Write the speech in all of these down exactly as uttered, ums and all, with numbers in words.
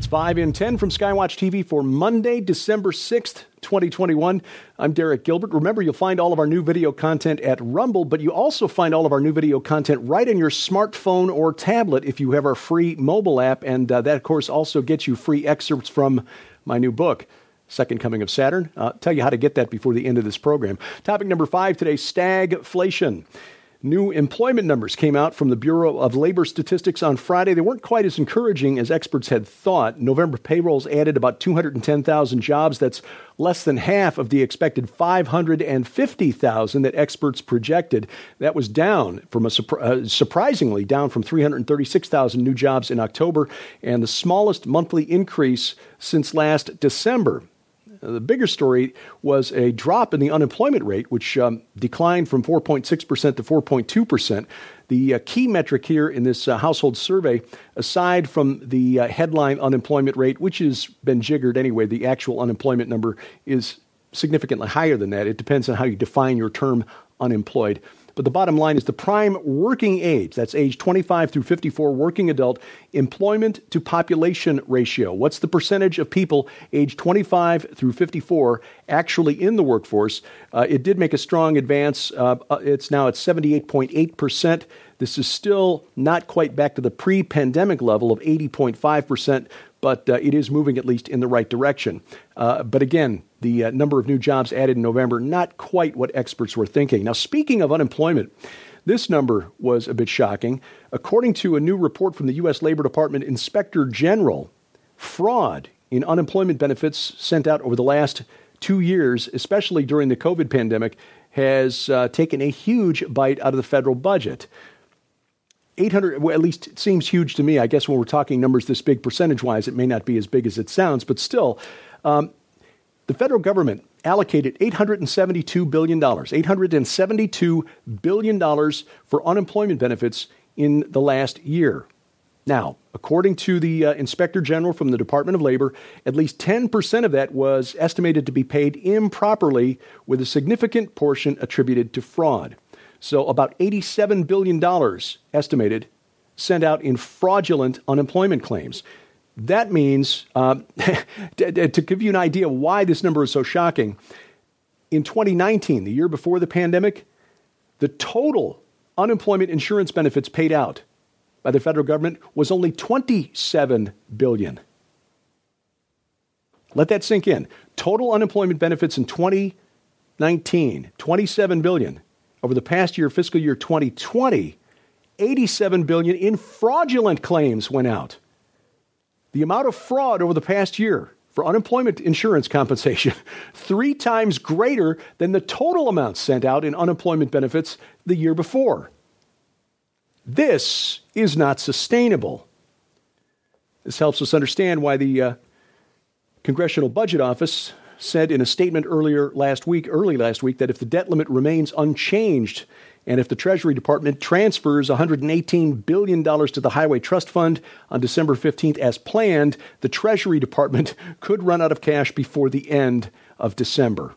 five in ten from Skywatch T V for Monday, December sixth, twenty twenty-one. I'm Derek Gilbert. Remember, you'll find all of our new video content at Rumble, but you also find all of our new video content right in your smartphone or tablet if you have our free mobile app. And uh, that, of course, also gets you free excerpts from my new book, Second Coming of Saturn. I'll tell you how to get that before the end of this program. Topic number five today, stagflation. New employment numbers came out from the Bureau of Labor Statistics on Friday. They weren't quite as encouraging as experts had thought. November payrolls added about two hundred ten thousand jobs. That's less than half of the expected five hundred fifty thousand that experts projected. That was down from a uh, surprisingly down from three hundred thirty-six thousand new jobs in October, and the smallest monthly increase since last December. The bigger story was a drop in the unemployment rate, which um, declined from four point six percent to four point two percent. The uh, key metric here in this uh, household survey, aside from the uh, headline unemployment rate, which has been jiggered anyway, the actual unemployment number is significantly higher than that. It depends on how you define your term unemployed. But the bottom line is the prime working age, that's age twenty-five through fifty-four, working adult, employment to population ratio. What's the percentage of people age twenty-five through fifty-four actually in the workforce? Uh, it did make a strong advance. Uh, it's now at seventy-eight point eight percent. This is still not quite back to the pre-pandemic level of eighty point five percent, but uh, it is moving at least in the right direction. Uh, but again, the uh, number of new jobs added in November, not quite what experts were thinking. Now, speaking of unemployment, this number was a bit shocking. According to a new report from the U S Labor Department Inspector General, fraud in unemployment benefits sent out over the last two years, especially during the COVID pandemic, has uh, taken a huge bite out of the federal budget. eight hundred, well, at least it seems huge to me. I guess when we're talking numbers this big percentage-wise, it may not be as big as it sounds, but still, um, the federal government allocated eight hundred seventy-two billion dollars, eight hundred seventy-two billion dollars for unemployment benefits in the last year. Now, according to the uh, Inspector General from the Department of Labor, at least ten percent of that was estimated to be paid improperly, with a significant portion attributed to fraud. So about eighty-seven billion dollars estimated sent out in fraudulent unemployment claims. That means, uh, to, to give you an idea why this number is so shocking, in twenty nineteen, the year before the pandemic, the total unemployment insurance benefits paid out by the federal government was only twenty-seven billion dollars. Let that sink in. Total unemployment benefits in twenty nineteen, twenty-seven billion dollars. Over the past year, fiscal year twenty twenty, eighty-seven billion dollars in fraudulent claims went out. The amount of fraud over the past year for unemployment insurance compensation, three times greater than the total amount sent out in unemployment benefits the year before. This is not sustainable. This helps us understand why the uh, Congressional Budget Office said in a statement earlier last week, early last week, that if the debt limit remains unchanged and if the Treasury Department transfers one hundred eighteen billion dollars to the Highway Trust Fund on December fifteenth as planned, the Treasury Department could run out of cash before the end of December.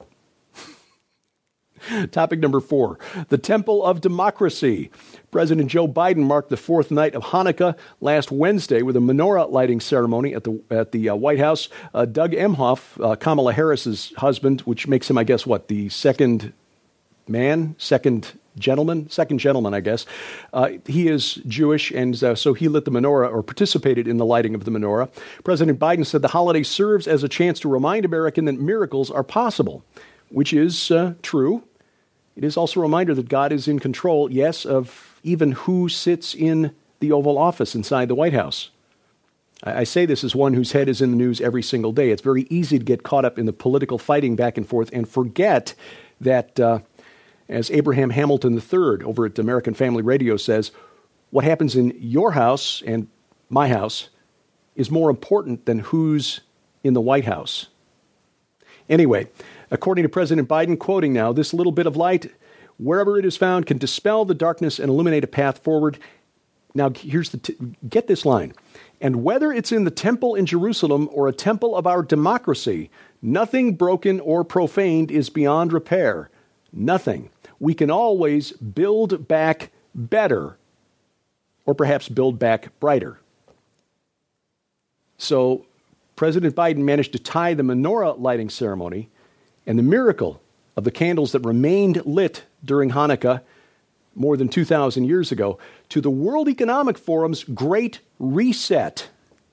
Topic number four, the Temple of Democracy. President Joe Biden marked the fourth night of Hanukkah last Wednesday with a menorah lighting ceremony at the at the uh, White House. Uh, Doug Emhoff, uh, Kamala Harris's husband, which makes him, I guess, what, the second man, second gentleman, second gentleman, I guess. Uh, he is Jewish, and uh, so he lit the menorah or participated in the lighting of the menorah. President Biden said the holiday serves as a chance to remind Americans that miracles are possible, which is uh, true. It is also a reminder that God is in control, yes, of even who sits in the Oval Office inside the White House. I, I say this as one whose head is in the news every single day. It's very easy to get caught up in the political fighting back and forth and forget that, uh, as Abraham Hamilton the third over at American Family Radio says, what happens in your house and my house is more important than who's in the White House. Anyway, according to President Biden, quoting now, this little bit of light, wherever it is found, can dispel the darkness and illuminate a path forward. Now, here's the, t- get this line. And whether it's in the temple in Jerusalem or a temple of our democracy, nothing broken or profaned is beyond repair. Nothing. We can always build back better, or perhaps build back brighter. So, President Biden managed to tie the menorah lighting ceremony and the miracle of the candles that remained lit during Hanukkah more than two thousand years ago to the World Economic Forum's Great Reset.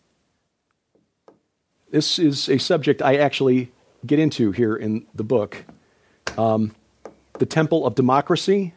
This is a subject I actually get into here in the book. Um, the Temple of Democracy.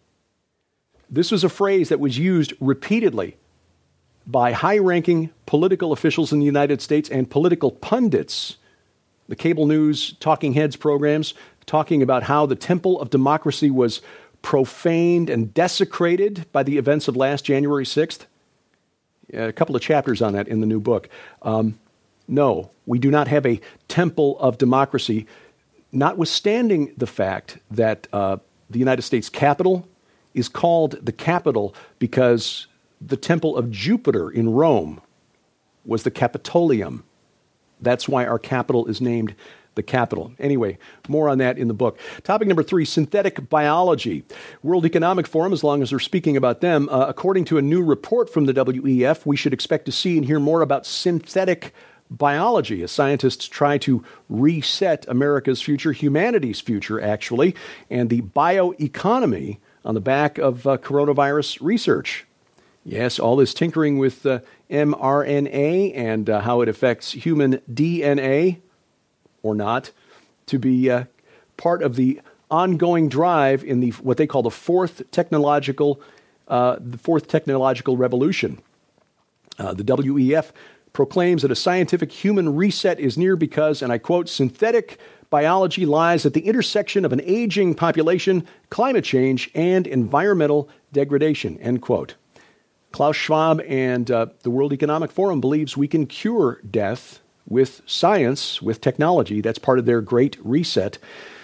This was a phrase that was used repeatedly by high-ranking political officials in the United States and political pundits, the cable news talking heads programs, talking about how the Temple of Democracy was profaned and desecrated by the events of last January sixth. A couple of chapters on that in the new book. Um, no, we do not have a Temple of Democracy, notwithstanding the fact that uh, the United States Capitol is called the Capitol because the Temple of Jupiter in Rome was the Capitolium. That's why our capital is named the Capitol. Anyway, more on that in the book. Topic number three, synthetic biology. World Economic Forum, as long as we're speaking about them, uh, according to a new report from the W E F, we should expect to see and hear more about synthetic biology as scientists try to reset America's future, humanity's future, actually, and the bioeconomy on the back of uh, coronavirus research. Yes, all this tinkering with uh, mRNA and uh, how it affects human D N A, or not, to be uh, part of the ongoing drive in the what they call the fourth technological, uh, the fourth technological revolution. Uh, the W E F proclaims that a scientific human reset is near because, and I quote, synthetic biology lies at the intersection of an aging population, climate change, and environmental degradation, end quote. Klaus Schwab and uh, the World Economic Forum believes we can cure death with science, with technology. That's part of their great reset.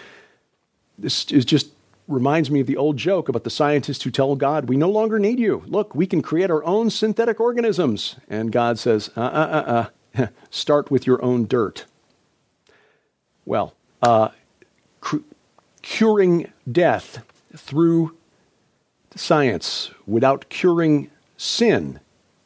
This is just reminds me of the old joke about the scientists who tell God, we no longer need you. Look, we can create our own synthetic organisms. And God says, uh-uh, uh-uh, start with your own dirt. Well, uh, cu- curing death through science without curing sin,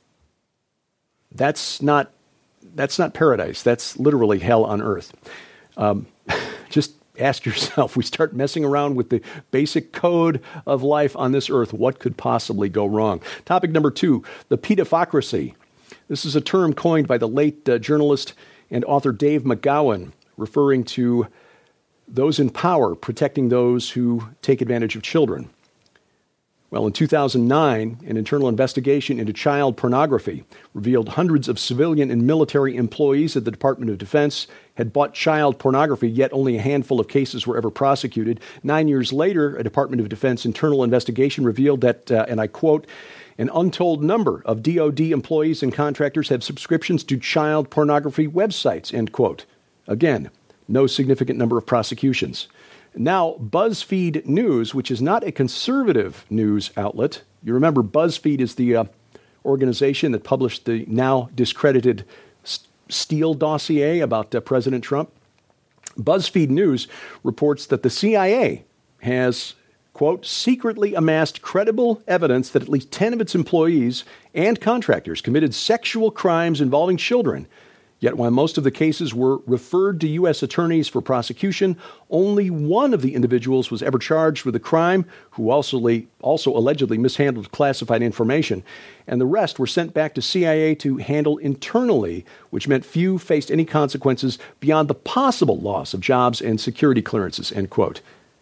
that's not that's not paradise. That's literally hell on earth. Um, just ask yourself, we start messing around with the basic code of life on this earth, what could possibly go wrong? Topic number two, the pedopocracy. This is a term coined by the late uh, journalist and author Dave McGowan, referring to those in power protecting those who take advantage of children. Well, in two thousand nine, an internal investigation into child pornography revealed hundreds of civilian and military employees at the Department of Defense had bought child pornography, yet only a handful of cases were ever prosecuted. Nine years later, a Department of Defense internal investigation revealed that, uh, and I quote, an untold number of D O D employees and contractors have subscriptions to child pornography websites, end quote. Again, no significant number of prosecutions. Now, BuzzFeed News, which is not a conservative news outlet. You remember BuzzFeed is the uh, organization that published the now discredited Steele dossier about uh, President Trump. BuzzFeed News reports that the C I A has, quote, secretly amassed credible evidence that at least ten of its employees and contractors committed sexual crimes involving children. Yet while most of the cases were referred to U S attorneys for prosecution, only one of the individuals was ever charged with a crime, who also, also allegedly mishandled classified information, and the rest were sent back to C I A to handle internally, which meant few faced any consequences beyond the possible loss of jobs and security clearances, end quote.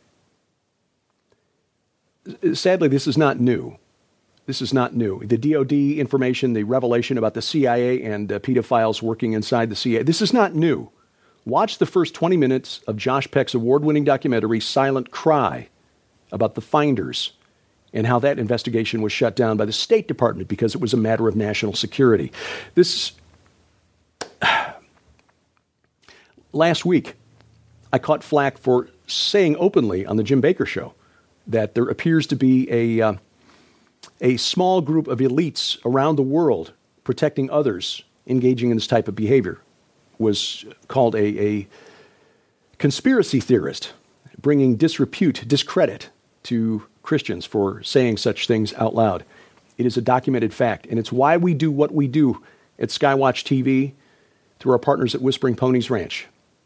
Sadly, this is not new. This is not new. The D O D information, the revelation about the C I A and uh, pedophiles working inside the C I A, this is not new. Watch the first twenty minutes of Josh Peck's award-winning documentary, Silent Cry, about the finders and how that investigation was shut down by the State Department because it was a matter of national security. This last week, I caught flack for saying openly on the Jim Baker Show that there appears to be a uh, a small group of elites around the world protecting others engaging in this type of behavior. Was called a, a conspiracy theorist, bringing disrepute, discredit to Christians for saying such things out loud. It is a documented fact, and it's why we do what we do at Skywatch T V. through our partners at Whispering Ponies Ranch.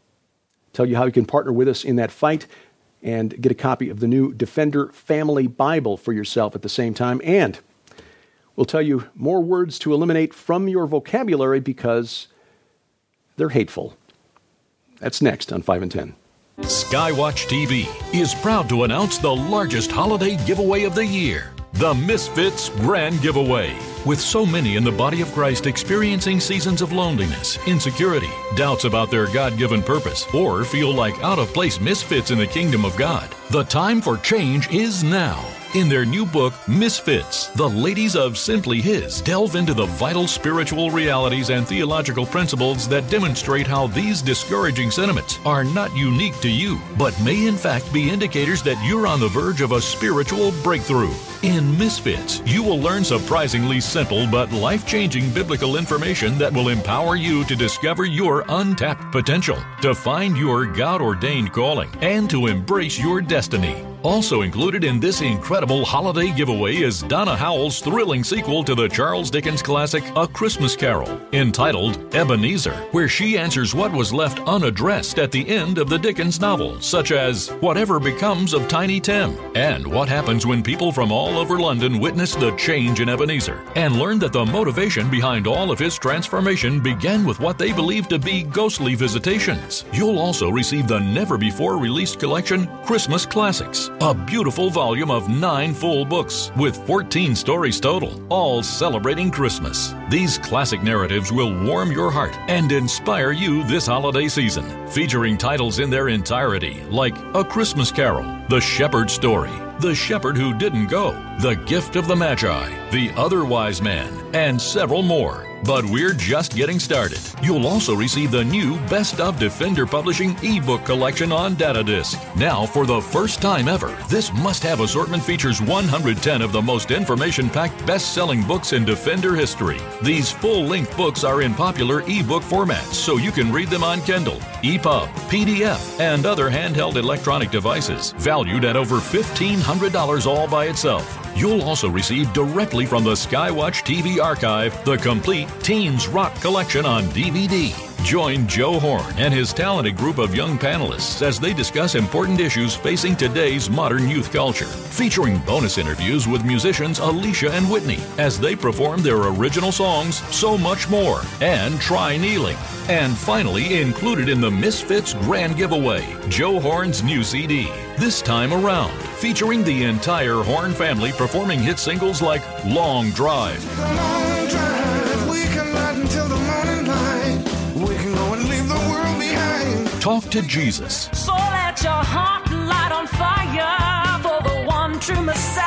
Tell you how you can partner with us in that fight and get a copy of the new Defender Family Bible for yourself at the same time. And we'll tell you more words to eliminate from your vocabulary because they're hateful. That's next on five and ten. Skywatch T V is proud to announce the largest holiday giveaway of the year, the Misfits Grand Giveaway. With so many in the body of Christ experiencing seasons of loneliness, insecurity, doubts about their God-given purpose, or feel like out-of-place misfits in the kingdom of God, the time for change is now. In their new book, Misfits, the ladies of Simply His delve into the vital spiritual realities and theological principles that demonstrate how these discouraging sentiments are not unique to you, but may in fact be indicators that you're on the verge of a spiritual breakthrough. In Misfits, you will learn surprisingly simple but life-changing biblical information that will empower you to discover your untapped potential, to find your God-ordained calling, and to embrace your destiny. Also included in this incredible holiday giveaway is Donna Howell's thrilling sequel to the Charles Dickens classic A Christmas Carol, entitled Ebenezer, where she answers what was left unaddressed at the end of the Dickens novel, such as whatever becomes of Tiny Tim, and what happens when people from all over London witness the change in Ebenezer, and learn that the motivation behind all of his transformation began with what they believe to be ghostly visitations. You'll also receive the never-before-released collection Christmas Classics, a beautiful volume of nine full books with fourteen stories total, all celebrating Christmas. These classic narratives will warm your heart and inspire you this holiday season, featuring titles in their entirety like A Christmas Carol, The Shepherd's Story, The Shepherd Who Didn't Go, The Gift of the Magi, The Other Wise Man, and several more. But we're just getting started. You'll also receive the new Best of Defender Publishing ebook collection on data disc. Now, for the first time ever, this must-have assortment features one hundred ten of the most information-packed best-selling books in Defender history. These full-length books are in popular ebook formats, so you can read them on Kindle, E P U B, P D F, and other handheld electronic devices, valued at over fifteen hundred dollars all by itself. You'll also receive directly from the Skywatch T V archive the complete Teens Rock collection on D V D. Join Joe Horn and his talented group of young panelists as they discuss important issues facing today's modern youth culture, featuring bonus interviews with musicians Alicia and Whitney as they perform their original songs, So Much More, and Try Kneeling. And finally, included in the Misfits Grand Giveaway, Joe Horn's new C D, This Time Around, featuring the entire Horn family performing hit singles like Long Drive, Long drive, we can ride until the morning light. We can go and leave the world behind. Talk to Jesus, So let your heart light on fire for the one true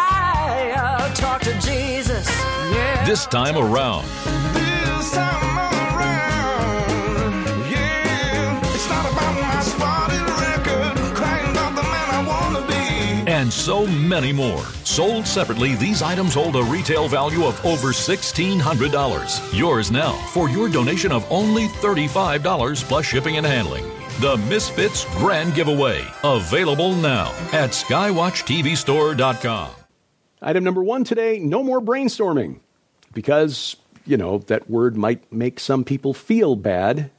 Messiah. Talk to Jesus, yeah. This Time Around, This time around, yeah. It's not about my spotted record, crying about the man I wanna be. and so many more. Sold separately, these items hold a retail value of over sixteen hundred dollars. Yours now for your donation of only thirty-five dollars plus shipping and handling. The Misfits Grand Giveaway, available now at skywatch t v store dot com. Item number one today, no more brainstorming. Because, you know, that word might make some people feel bad.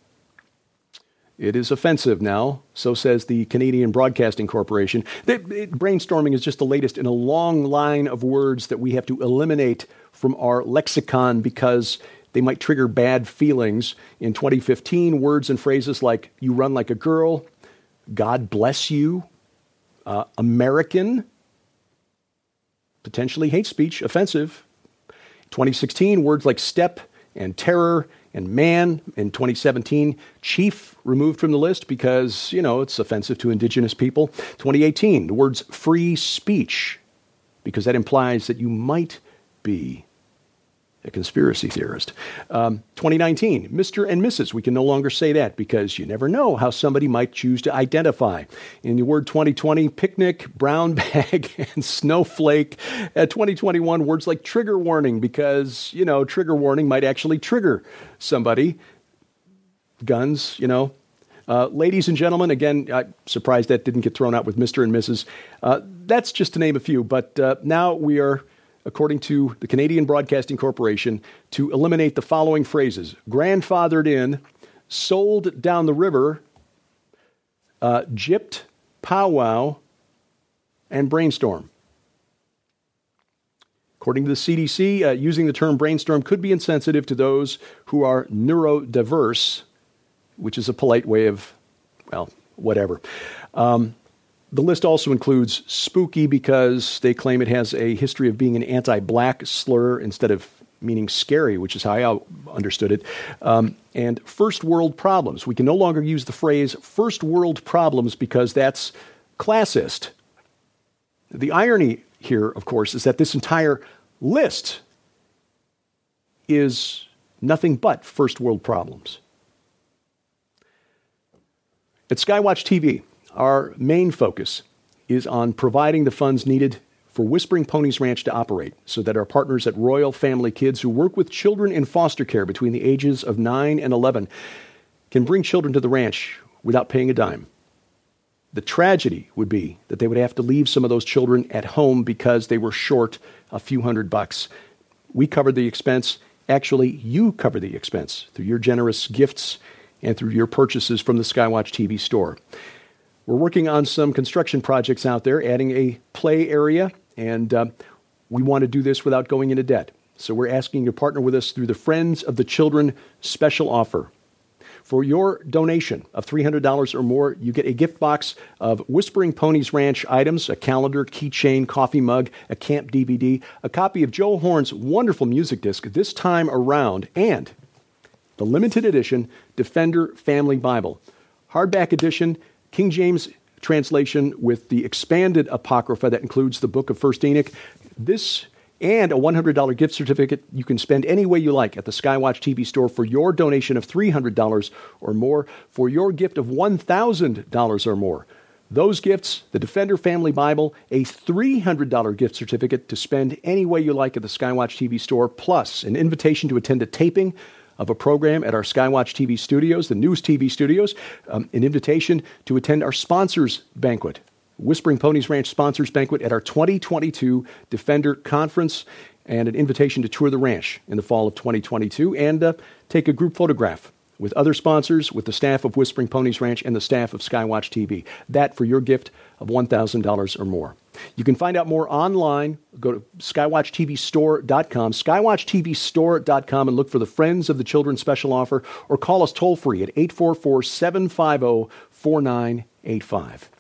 It is offensive now, so says the Canadian Broadcasting Corporation. That, it, brainstorming is just the latest in a long line of words that we have to eliminate from our lexicon because they might trigger bad feelings. In twenty fifteen, words and phrases like, you run like a girl, God bless you, uh, American, potentially hate speech, offensive. twenty sixteen, words like step and terror and man. In twenty seventeen, chief removed from the list because, you know, it's offensive to indigenous people. twenty eighteen, the words free speech, because that implies that you might be a conspiracy theorist. Um, twenty nineteen, Mister and Missus We can no longer say that because you never know how somebody might choose to identify. In the word twenty twenty, picnic, brown bag, and snowflake. At twenty twenty-one, words like trigger warning because, you know, trigger warning might actually trigger somebody. Guns, you know. Uh, ladies and gentlemen, again, I'm surprised that didn't get thrown out with Mister and Missus Uh, that's just to name a few, but uh, now we are, according to the Canadian Broadcasting Corporation, to eliminate the following phrases: grandfathered in, sold down the river, uh, gypped, powwow, and brainstorm. According to the C D C, uh, using the term brainstorm could be insensitive to those who are neurodiverse, which is a polite way of, well, whatever. Um, the list also includes spooky because they claim it has a history of being an anti-black slur instead of meaning scary, which is how I understood it. Um, and first world problems. We can no longer use the phrase first world problems because that's classist. The irony here, of course, is that this entire list is nothing but first world problems. At Skywatch T V, our main focus is on providing the funds needed for Whispering Ponies Ranch to operate so that our partners at Royal Family Kids, who work with children in foster care between the ages of nine and eleven, can bring children to the ranch without paying a dime. The tragedy would be that they would have to leave some of those children at home because they were short a few hundred bucks. We covered the expense. Actually, you cover the expense through your generous gifts and through your purchases from the Skywatch T V store. We're working on some construction projects out there, adding a play area, and uh, we want to do this without going into debt. So we're asking you to partner with us through the Friends of the Children special offer. For your donation of three hundred dollars or more, you get a gift box of Whispering Ponies Ranch items, a calendar, keychain, coffee mug, a camp D V D, a copy of Joe Horn's wonderful music disc this time around, and the limited edition Defender Family Bible. Hardback edition, King James translation with the expanded Apocrypha that includes the book of First Enoch. This and a one hundred dollars gift certificate you can spend any way you like at the Skywatch T V store for your donation of three hundred dollars or more, for your gift of one thousand dollars or more. Those gifts, the Defender Family Bible, a three hundred dollars gift certificate to spend any way you like at the Skywatch T V store, plus an invitation to attend a taping of a program at our Skywatch T V studios, the News T V studios, um, an invitation to attend our sponsors banquet, Whispering Ponies Ranch Sponsors Banquet at our twenty twenty-two Defender Conference, and an invitation to tour the ranch in the fall of twenty twenty-two and uh, take a group photograph with other sponsors, with the staff of Whispering Ponies Ranch and the staff of Skywatch T V. That for your gift of one thousand dollars or more. You can find out more online. Go to skywatch t v store dot com, skywatch t v store dot com, and look for the Friends of the Children special offer, or call us toll-free at eight four four, seven five zero, four nine eight five.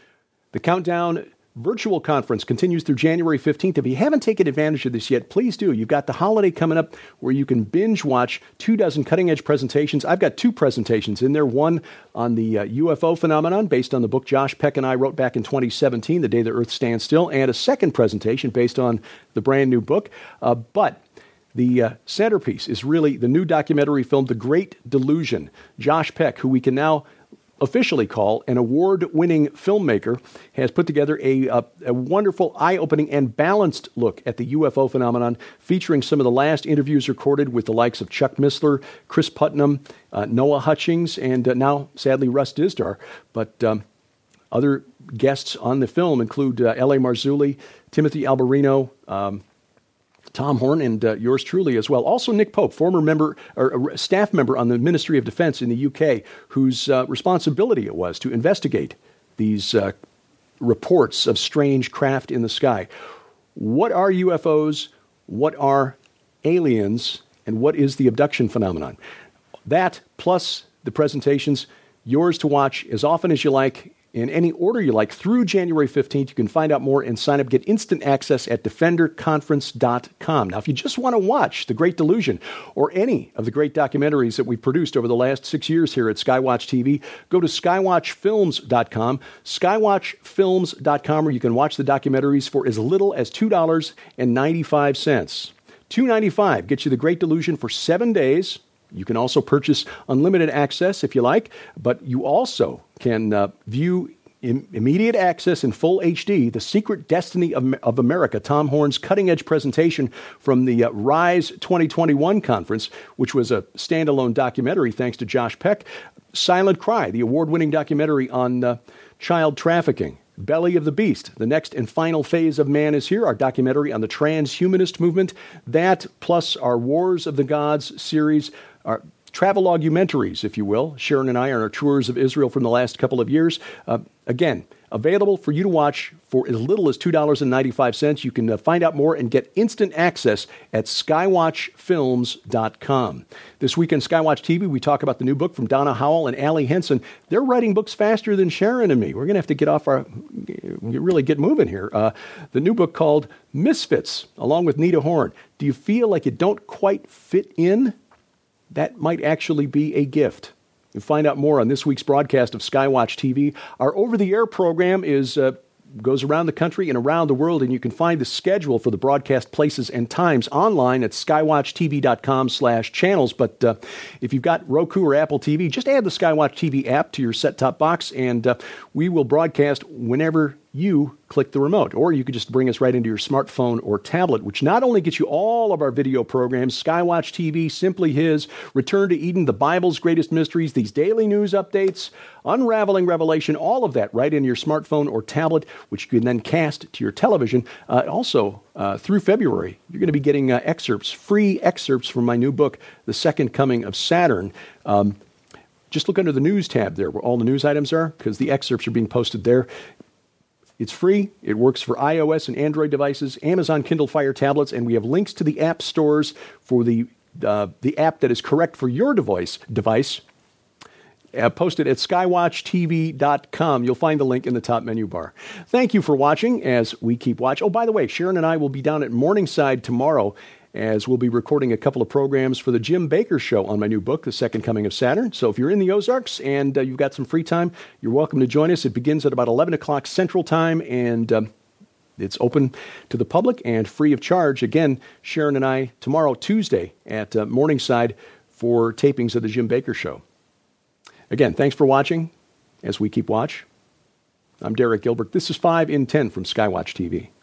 The Countdown virtual conference continues through January fifteenth. If you haven't taken advantage of this yet, please do. You've got the holiday coming up where you can binge watch two dozen cutting-edge presentations. I've got two presentations in there, one on the uh, U F O phenomenon based on the book Josh Peck and I wrote back in twenty seventeen, The Day the Earth Stands Still, and a second presentation based on the brand new book. Uh, but the uh, centerpiece is really the new documentary film, The Great Delusion. Josh Peck, who we can now officially call an award-winning filmmaker, has put together a, a, a wonderful, eye-opening, and balanced look at the U F O phenomenon, featuring some of the last interviews recorded with the likes of Chuck Missler, Chris Putnam, uh, Noah Hutchings, and uh, now, sadly, Russ Dizdar. But um, other guests on the film include uh, L A Marzulli, Timothy Alberino, um, Tom Horn, and uh, yours truly as well. Also Nick Pope, former member or uh, staff member on the Ministry of Defense in the U K, whose uh, responsibility it was to investigate these uh, reports of strange craft in the sky. What are U F Os? What are aliens? And what is the abduction phenomenon? That, plus the presentations, yours to watch as often as you like, in any order you like, through January fifteenth. You can find out more and sign up, get instant access at defender conference dot com. Now, if you just want to watch The Great Delusion or any of the great documentaries that we've produced over the last six years here at Skywatch T V, go to skywatch films dot com, skywatch films dot com, where you can watch the documentaries for as little as two dollars and ninety-five cents. two dollars and ninety-five cents gets you The Great Delusion for seven days. You can also purchase unlimited access if you like, but you also can uh, view in immediate access in full H D, The Secret Destiny of, of America, Tom Horn's cutting-edge presentation from the uh, RISE twenty twenty-one conference, which was a standalone documentary thanks to Josh Peck. Silent Cry, the award-winning documentary on uh, child trafficking. Belly of the Beast, The Next and Final Phase of Man is Here, our documentary on the transhumanist movement. That, plus our Wars of the Gods series, our travelogumentaries, if you will. Sharon and I are on our tours of Israel from the last couple of years. Uh, again, available for you to watch for as little as two dollars and ninety-five cents. You can uh, find out more and get instant access at skywatch films dot com. This week on Skywatch T V, we talk about the new book from Donna Howell and Allie Henson. They're writing books faster than Sharon and me. We're going to have to get off our, really get moving here. Uh, the new book called Misfits, along with Nita Horn. Do you feel like you don't quite fit in? That might actually be a gift. You'll find out more on this week's broadcast of Skywatch T V. Our over-the-air program is uh, goes around the country and around the world, and you can find the schedule for the broadcast places and times online at skywatch t v dot com slash channels. But uh, if you've got Roku or Apple T V, just add the Skywatch T V app to your set-top box, and uh, we will broadcast whenever you click the remote. Or you could just bring us right into your smartphone or tablet, which not only gets you all of our video programs, Skywatch T V, Simply His, Return to Eden, the Bible's Greatest Mysteries, these daily news updates, Unraveling Revelation, all of that right in your smartphone or tablet, which you can then cast to your television. Uh, also, uh, through February, you're going to be getting uh, excerpts, free excerpts from my new book, The Second Coming of Saturn. Um, just look under the news tab there where all the news items are, because the excerpts are being posted there. It's free. It works for iOS and Android devices, Amazon Kindle Fire tablets, and we have links to the app stores for the uh, the app that is correct for your device. Device uh, posted at skywatch t v dot com. You'll find the link in the top menu bar. Thank you for watching as we keep watch. Oh, by the way, Sharon and I will be down at Morningside tomorrow, as we'll be recording a couple of programs for the Jim Baker Show on my new book, The Second Coming of Saturn. So if you're in the Ozarks and uh, you've got some free time, you're welcome to join us. It begins at about eleven o'clock Central Time, and um, it's open to the public and free of charge. Again, Sharon and I tomorrow, Tuesday, at uh, Morningside for tapings of the Jim Baker Show. Again, thanks for watching as we keep watch. I'm Derek Gilbert. This is five in ten from Skywatch T V.